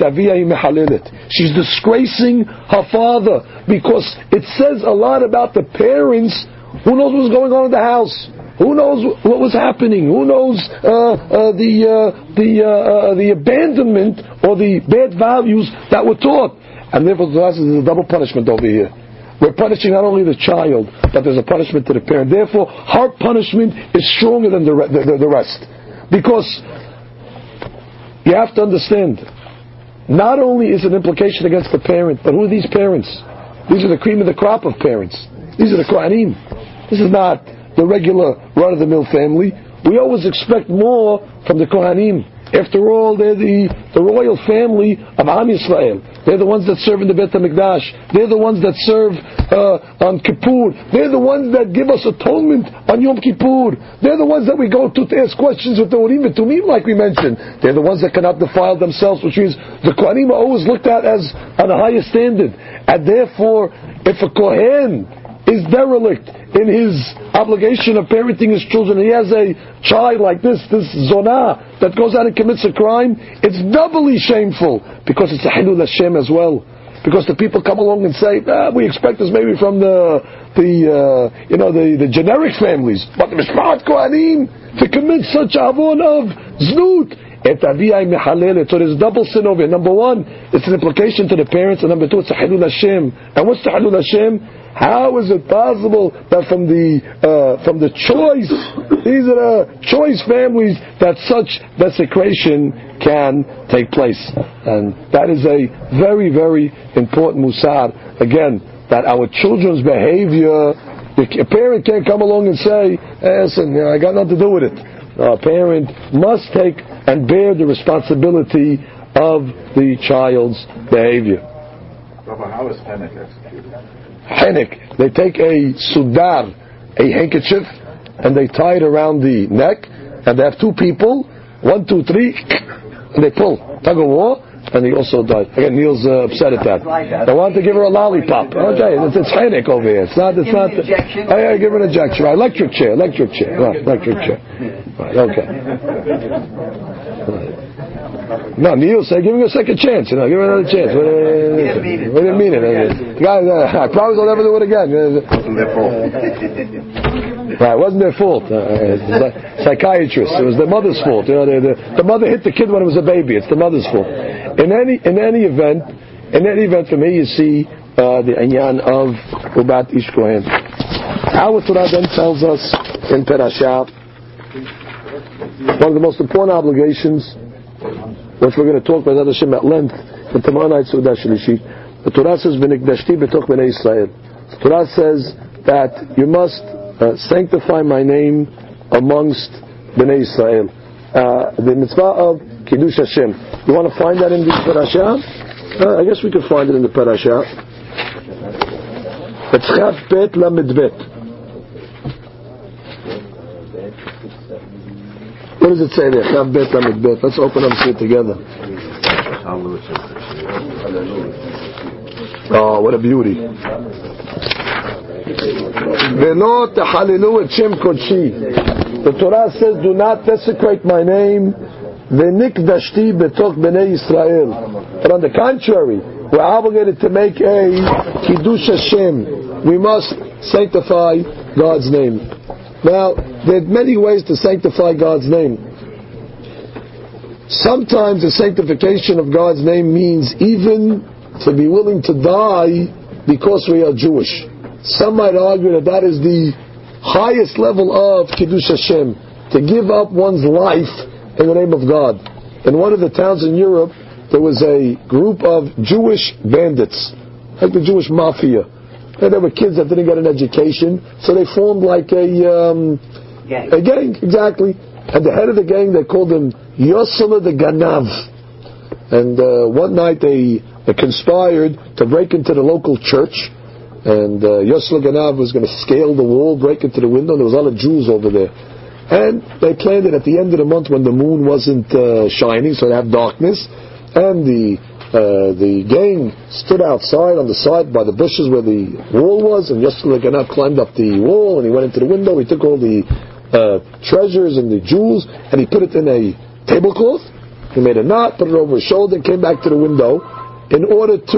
She's disgracing her father, because it says a lot about the parents. Who knows what's going on in the house? Who knows what was happening? Who knows uh, uh, the uh, the uh, uh, the abandonment or the bad values that were taught? And therefore, there's a double punishment over here. We're punishing not only the child, but there's a punishment to the parent. Therefore, her punishment is stronger than the re- the, the, the rest, because you have to understand. Not only is it an implication against the parent, but who are these parents? These are the cream of the crop of parents. These are the Kohanim. This is not the regular run-of-the-mill family. We always expect more from the Kohanim. After all, they're the, the royal family of Am Yisrael. They're the ones that serve in the Beit HaMikdash. They're the ones that serve uh, on Kippur. They're the ones that give us atonement on Yom Kippur. They're the ones that we go to to ask questions with the Urim and Tumim, like we mentioned. They're the ones that cannot defile themselves, which means the Kohanim are always looked at as on a higher standard. And therefore, if a Kohen is derelict in his obligation of parenting his children, and he has a child like this, this zonah, that goes out and commits a crime, it's doubly shameful, because it's a Hilul Hashem as well. Because the people come along and say, ah, we expect this maybe from the, the uh, you know, the, the generic families, but the Mishpat Kohanim, to commit such avon of znut, et aviyai mehalelet. So there's double sin over here. Number one, it's an implication to the parents, and number two, it's a Hilul Hashem. And what's the Hilul Hashem? How is it possible that from the uh, from the choice, these are the choice families, that such desecration can take place? And that is a very, very important musar. Again, that our children's behavior, a parent can't come along and say, hey, listen, you know, I got nothing to do with it. A parent must take and bear the responsibility of the child's behavior. Rabbi, how is Hennick executed? Hennick, they take a sudar, a handkerchief, and they tie it around the neck, and they have two people, one, two, three, and they pull, tug of war, and he also died. Again, Neil's uh, upset at that. They want to give her a lollipop. Okay, it's, it's Hennick over here. It's not. It's give not. An injection. I, I give her an injection. Right, electric chair, electric chair, right, electric chair. Right, okay. Right. No, Neil said, give him a second chance. You know, give him another chance. We didn't mean it. We didn't mean it. The guy, uh, I promise I'll never do it again. Wasn't their fault. Right, it wasn't their fault. Uh, psychiatrist. It was the mother's fault. You know, the, the, the mother hit the kid when it was a baby. It's the mother's fault. In any in any event, in any event, from here you see uh, the inyan of Ubat Ish Kohen. Our Torah then tells us in Perashah, one of the most important obligations, which we're going to talk about Hashem at length, in tomorrow night's Sudah Shlishit. The Torah says, "V'nikdashti b'toch b'nei Yisrael." The Torah says that you must uh, sanctify my name amongst b'nei Yisrael. Uh, the mitzvah of Kiddush Hashem. You want to find that in the Parashah? Uh, I guess we could find it in the Parashah. It's Chav Bet Lamed Bet. What does it say there? Chav Bet Lamed Bet. Let's open up and see it together. Oh, what a beauty. Velo techalelu et shem kodshi. The Torah says, do not desecrate my name. V'nikdashti betoch bnei Yisrael. But on the contrary, we're obligated to make a Kiddush Hashem. We must sanctify God's name. Now, there are many ways to sanctify God's name. Sometimes the sanctification of God's name means even to be willing to die because we are Jewish. Some might argue that that is the highest level of Kiddush Hashem, to give up one's life in the name of God. In one of the towns in Europe, there was a group of Jewish bandits, like the Jewish mafia. And there were kids that didn't get an education, so they formed like a um, gang. a gang, exactly. And the head of the gang, they called him Yosela the Ganav. And uh, one night they, they conspired to break into the local church, and uh, Yosela Ganav was going to scale the wall, break into the window, and there was a lot of Jews over there. And they planned it at the end of the month when the moon wasn't uh, shining, so they have darkness, and the Uh, the gang stood outside on the side by the bushes where the wall was, and Yosela Ganav climbed up the wall and he went into the window. He took all the uh, treasures and the jewels and he put it in a tablecloth. He made a knot, put it over his shoulder, and came back to the window in order to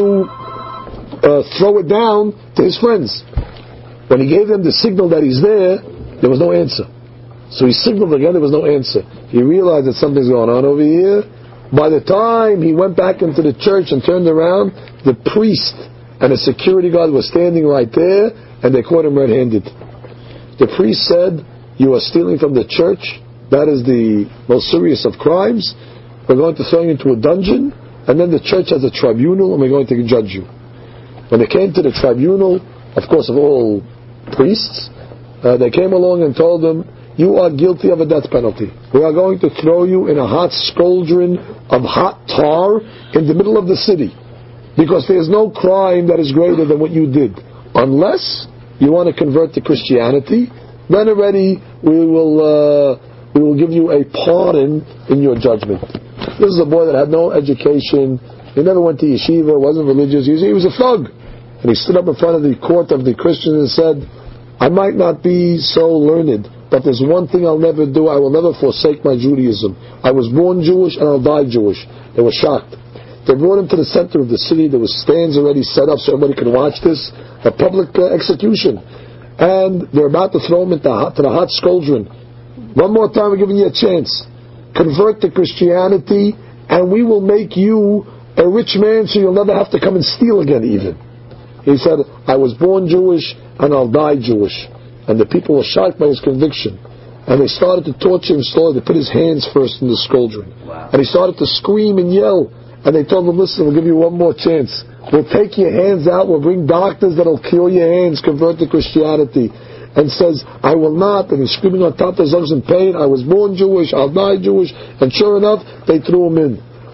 uh, throw it down to his friends. When he gave them the signal that he's there, there was no answer. So he signaled again, there was no answer. He realized that something's going on over here. By the time he went back into the church and turned around, the priest and a security guard was standing right there, and they caught him red-handed. The priest said, "You are stealing from the church. That is the most serious of crimes. We're going to throw you into a dungeon, and then the church has a tribunal, and we're going to judge you." When they came to the tribunal, of course, of all priests, uh, they came along and told them, "You are guilty of a death penalty. We are going to throw you in a hot cauldron of hot tar in the middle of the city, because there is no crime that is greater than what you did. Unless you want to convert to Christianity, then already we will uh, we will give you a pardon in your judgment." This is a boy that had no education. He never went to yeshiva, wasn't religious. He was a thug. And he stood up in front of the court of the Christians and said, "I might not be so learned, but there's one thing I'll never do. I will never forsake my Judaism. I was born Jewish and I'll die Jewish." They were shocked. They brought him to the center of the city. There was stands already set up so everybody could watch this, a public uh, execution. And they're about to throw him into to the hot cauldron. "One more time, we're giving you a chance. Convert to Christianity and we will make you a rich man so you'll never have to come and steal again even." He said, "I was born Jewish and I'll die Jewish." And the people were shocked by his conviction. And they started to torture him slowly. They put his hands first in the cauldron. Wow. And he started to scream and yell. And they told him, "Listen, we'll give you one more chance. We'll take your hands out. We'll bring doctors that'll cure your hands, convert to Christianity." And says, "I will not." And he's screaming on top of his lungs in pain. "I was born Jewish. I'll die Jewish." And sure enough, they threw him in.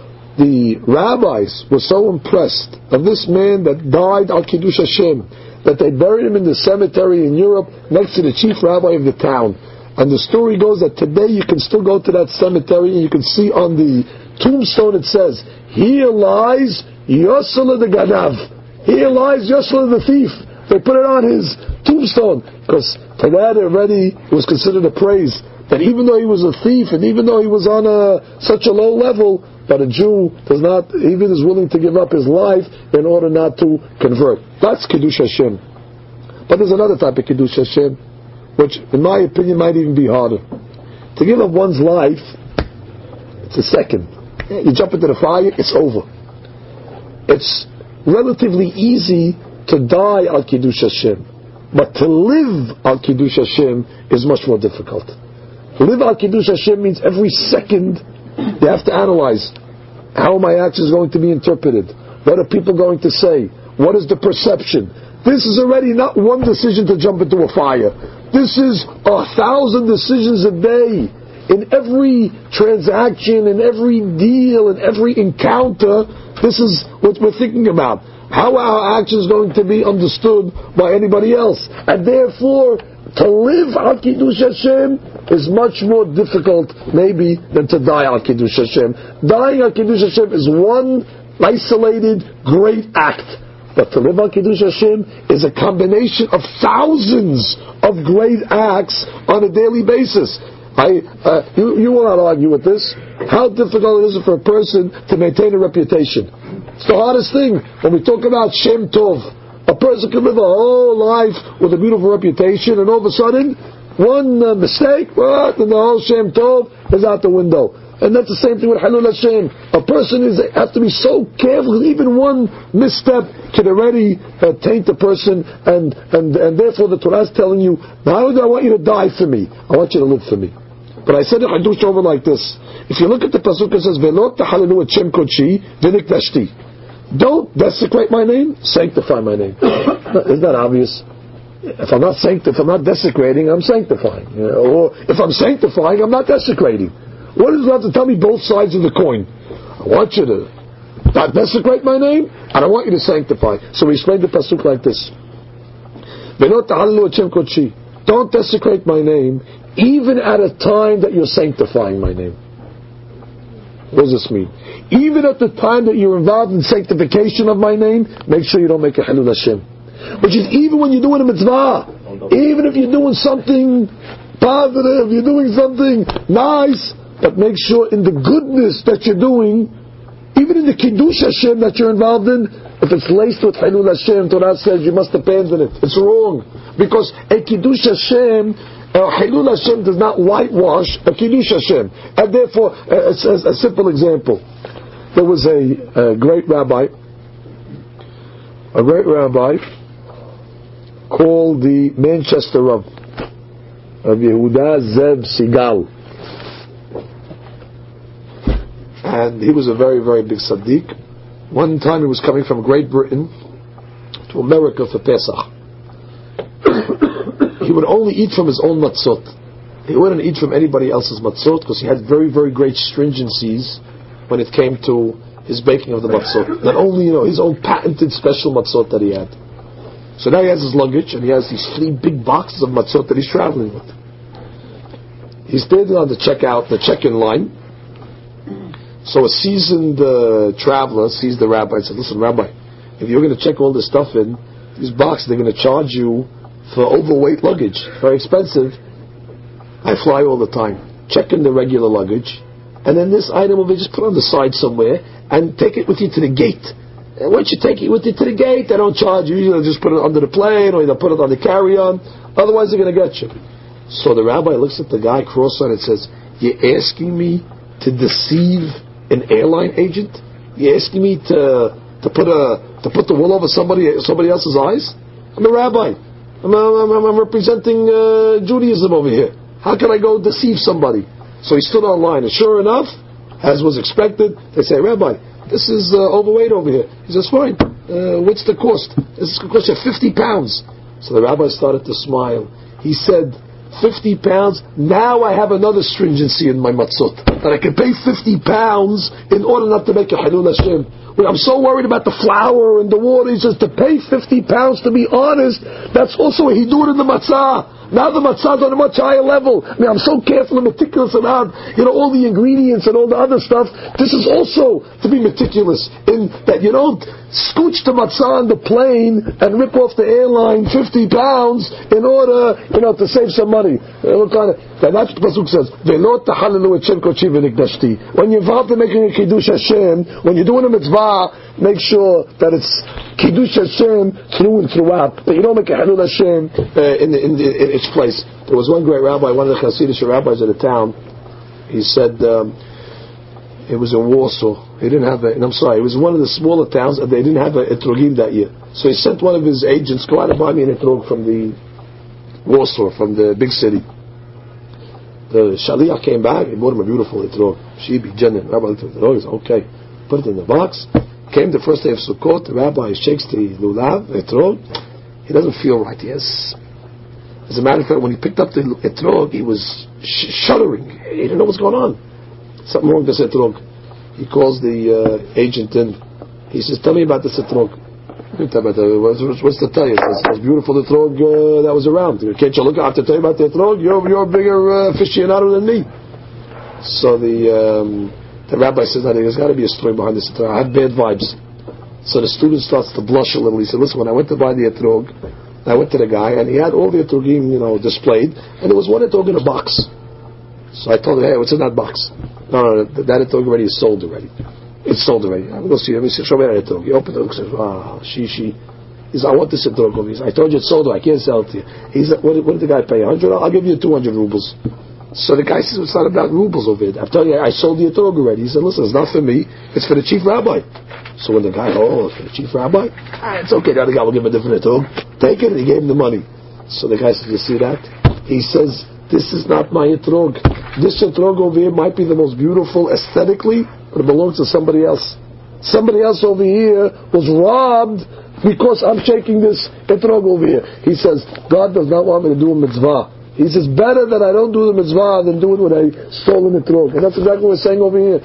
The rabbis were so impressed of this man that died al Kiddush Hashem, that they buried him in the cemetery in Europe next to the chief rabbi of the town. And the story goes that today you can still go to that cemetery and you can see on the tombstone it says, "Here lies Yosela the Ganav." Here lies Yosela the thief. They put it on his tombstone because to that already it was considered a praise. That even though he was a thief and even though he was on a, such a low level, but a Jew does not, even is willing to give up his life in order not to convert. That's Kiddush Hashem. But there's another type of Kiddush Hashem, which in my opinion might even be harder. To give up one's life, it's a second. You jump into the fire, it's over. It's relatively easy to die al Kiddush Hashem. But to live al Kiddush Hashem is much more difficult. Live al Kiddush Hashem means every second you have to analyze how my actions are going to be interpreted. What are people going to say? What is the perception? This is already not one decision to jump into a fire. This is a thousand decisions a day. In every transaction, in every deal, in every encounter, this is what we're thinking about. how are our actions going to be understood by anybody else? And therefore, to live al Kiddush Hashem is much more difficult, maybe, than to die al Kiddush Hashem. Dying al Kiddush Hashem is one isolated, great act. But to live al Kiddush Hashem is a combination of thousands of great acts on a daily basis. I, uh, you, you will not argue with this. How difficult it is for a person to maintain a reputation. It's the hardest thing. When we talk about Shem Tov, a person can live a whole life with a beautiful reputation, and all of a sudden, one uh, mistake, what, and the whole Shem Tov is out the window. And that's the same thing with Halul Hashem. A person is has to be so careful, even one misstep can already uh, taint the person, and, and, and therefore the Torah is telling you, not only do I want you to die for me, I want you to live for me. But I said it, I do it over like this. If you look at the pasuk, it says, "Ve'lo tahalelu et Shem Kodshi v'nikdashti." Don't desecrate my name, sanctify my name. Isn't that obvious? If I'm not sanct- if I'm not desecrating, I'm sanctifying. You know, or if I'm sanctifying, I'm not desecrating. What does it have to tell me both sides of the coin? I want you to not desecrate my name, and I want you to sanctify. So we explained the pasuk like this: "Ve'lo tahalelu et Shem Kodshi." Don't desecrate my name, even at a time that you're sanctifying my name. What does this mean? Even at the time that you're involved in sanctification of my name, make sure you don't make a Halul Hashem. Which is even when you're doing a mitzvah, even if you're doing something positive, you're doing something nice, but make sure in the goodness that you're doing, even in the Kiddush Hashem that you're involved in, if it's laced with Halul Hashem, Torah says you must abandon it. It's wrong. Because a Kiddush Hashem, Uh, Halul Hashem does not whitewash a Kiddush Hashem. And therefore, uh, a, a simple example. There was a, a great rabbi, a great rabbi called the Manchester Rav, of Yehuda Zeb Sigal. And he was a very, very big tzaddik. One time he was coming from Great Britain to America for Pesach. He would only eat from his own matzot. He wouldn't eat from anybody else's matzot because he had very, very great stringencies when it came to his baking of the matzot. Not only, you know, his own patented special matzot that he had. So now he has his luggage and he has these three big boxes of matzot that he's traveling with. He's standing on the checkout, the check-in line. So a seasoned uh, traveler sees the rabbi and says, "Listen, Rabbi, if you're going to check all this stuff in, these boxes, they're going to charge you for overweight luggage, very expensive. I fly all the time. Check in the regular luggage, and then this item will be just put on the side somewhere and take it with you to the gate. And once you take it with you to the gate, they don't charge you. Usually just put it under the plane or they'll put it on the carry-on. Otherwise, they're going to get you." So the rabbi looks at the guy cross-eyed and says, "You're asking me to deceive an airline agent? You're asking me to to put a to put the wool over somebody somebody else's eyes? I'm a rabbi. I'm, I'm, I'm representing uh, Judaism over here. How can I go deceive somebody?" So he stood online, and sure enough, as was expected, they say, "Rabbi, this is uh, overweight over here." He says, "Fine. Uh, what's the cost?" "This is going to cost you fifty pounds. So the rabbi started to smile. He said, fifty pounds, now I have another stringency in my matzot. That I can pay fifty pounds in order not to make a Halul Hashem. When I'm so worried about the flour and the water, he says, to pay fifty pounds, to be honest, that's also a hidur in the matzah. Now the matzah is on a much higher level. I mean, I'm so careful and meticulous about, you know, all the ingredients and all the other stuff. This is also to be meticulous in that you don't scooch the matzah on the plane and rip off the airline fifty pounds in order, you know, to save some money. What kind of, and that's what the pasuk says. Ve'lo tahalelu et Shem Kodshi v'nikdashti. When you're involved in making a Kiddush Hashem, when you're doing a mitzvah, make sure that it's Kiddush Hashem through and throughout. That you don't make a Halul Hashem uh, in, in, in its place. There was one great rabbi, one of the Hasidic rabbis of the town. He said um, it was in Warsaw. He didn't have a, and I'm sorry, it was one of the smaller towns, and they didn't have a etrogim that year. So he sent one of his agents, "Go out and buy me an etrog from the Warsaw, from the big city." The shaliach came back, he bought him a beautiful etrog. Shibi, Jenin, Rabbi looked at the etrog, he said, "Okay." Put it in the box. Came the first day of Sukkot, the rabbi shakes the lulav, the etrog. He doesn't feel right. Yes. As a matter of fact, when he picked up the etrog, he was sh- shuddering. He didn't know what's going on. Something wrong with this etrog. He calls the uh, agent in. He says, "Tell me about this etrog." What's, what's the tell you? It's the most beautiful etrog uh, that was around. Can't you look out to tell you about the etrog? You're, you're a bigger uh, aficionado than me. So the um, the rabbi says that there's got to be a story behind this etrog. I had bad vibes. So the student starts to blush a little. He said, listen, when I went to buy the etrog, I went to the guy, and he had all the etrogim, you know, displayed, and there was one etrog in a box. So I told him, hey, what's in that box? No, no, no that etrog already is sold already. It's sold already. I'm going to see. Let me see. Show me that etrog. He opened it and says, ah, she, she. He said, I want this etrog. He said, I told you it's sold. I can't sell it to you. He said, what, what did the guy pay? one hundred? I'll give you two hundred rubles. So the guy says, it's not about rubles over it. I'm telling you, I sold the etrog already. He said, listen, it's not for me. It's for the chief rabbi. So when the guy, oh, it's for the chief rabbi? Ah, it's okay. The other guy will give him a different etrog. Take it. And he gave him the money. So the guy says, you see that? He says, this is not my etrog. This etrog over here might be the most beautiful aesthetically, but it belongs to somebody else. Somebody else over here was robbed because I'm shaking this etrog over here. He says, God does not want me to do a mitzvah. He says, better that I don't do the mitzvah than do it when I stole an etrog. And that's exactly what we're saying over here.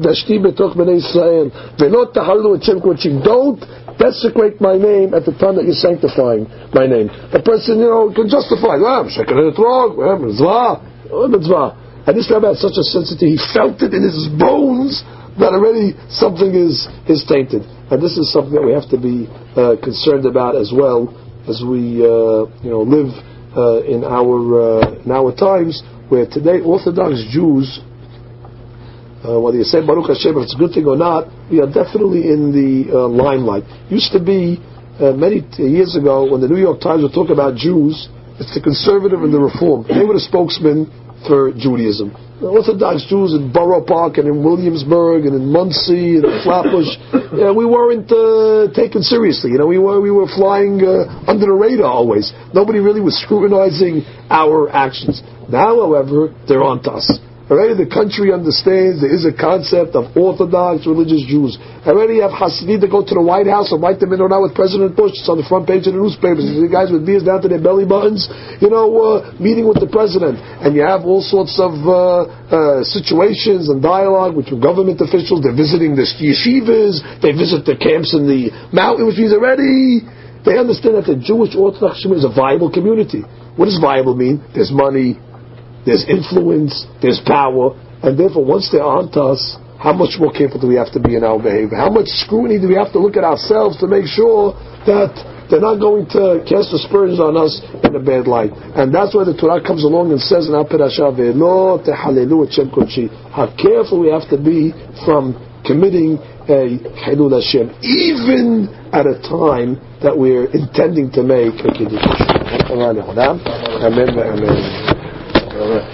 Don't desecrate my name at the time that you're sanctifying my name. A person, you know, can justify, well, I'm shaking an etrog, well, mitzvah, oh, mitzvah. And this rabbi had such a sensitivity, he felt it in his bones that already something is, is tainted. And this is something that we have to be uh, concerned about as well as we uh, you know, live uh, in our uh, in our times, where today Orthodox Jews, uh, whether you say Baruch Hashem, if it's a good thing or not, we are definitely in the uh, limelight. Used to be, uh, many t- years ago, when the New York Times would talk about Jews, it's the conservative and the reform. They were the spokesmen for Judaism. The Orthodox Jews in Borough Park and in Williamsburg and in Muncie and in Flatbush, you know, we weren't uh, taken seriously. You know, we were we were flying uh, under the radar always. Nobody really was scrutinizing our actions. Now, however, they're on to us. Already the country understands there is a concept of Orthodox religious Jews. Already you have Hasidim that go to the White House and write them in or not with President Bush. It's on the front page of the newspapers. The guys with beers down to their belly buttons, you know, uh, meeting with the president. And you have all sorts of uh, uh, situations and dialogue between government officials. They're visiting the yeshivas. They visit the camps in the mountain, which means already they understand that the Jewish Orthodox community is a viable community. What does viable mean? There's money, there's influence, there's power, and therefore once they're on to us, how much more careful do we have to be in our behavior? How much scrutiny do we have to look at ourselves to make sure that they're not going to cast aspersions on us in a bad light? And that's why the Torah comes along and says in our Parashah, Ve'lo tehalelu et Shem Kodshi, how careful we have to be from committing a Hilul Hashem, even at a time that we're intending to make a Kiddush. Amen. Amen.